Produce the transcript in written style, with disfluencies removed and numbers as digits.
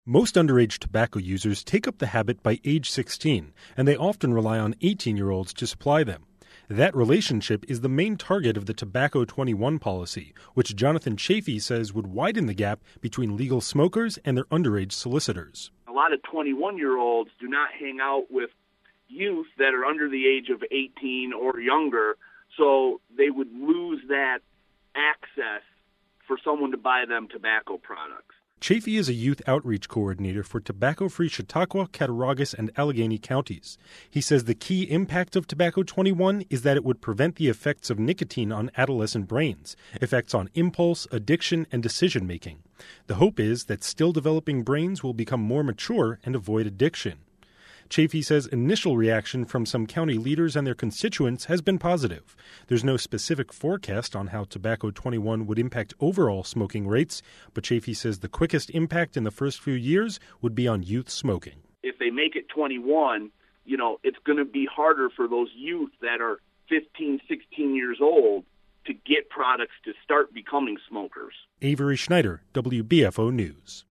Most underage tobacco users take up the habit by age 16, and they often rely on 18-year-olds to supply them. That relationship is the main target of the Tobacco 21 policy, which Jonathan Chafee says would widen the gap between legal smokers and their underage solicitors. A lot of 21-year-olds do not hang out with youth that are under the age of 18 or younger, so they would lose that access for someone to buy them tobacco products. Chafee is a youth outreach coordinator for tobacco-free Chautauqua, Cattaraugus, and Allegheny counties. He says the key impact of Tobacco 21 is that it would prevent the effects of nicotine on adolescent brains, effects on impulse, addiction, and decision-making. The hope is that still developing brains will become more mature and avoid addiction. Chafee says initial reaction from some county leaders and their constituents has been positive. There's no specific forecast on how Tobacco 21 would impact overall smoking rates, but Chafee says the quickest impact in the first few years would be on youth smoking. If they make it 21, it's going to be harder for those youth that are 15, 16 years old to get products to start becoming smokers. Avery Schneider, WBFO News.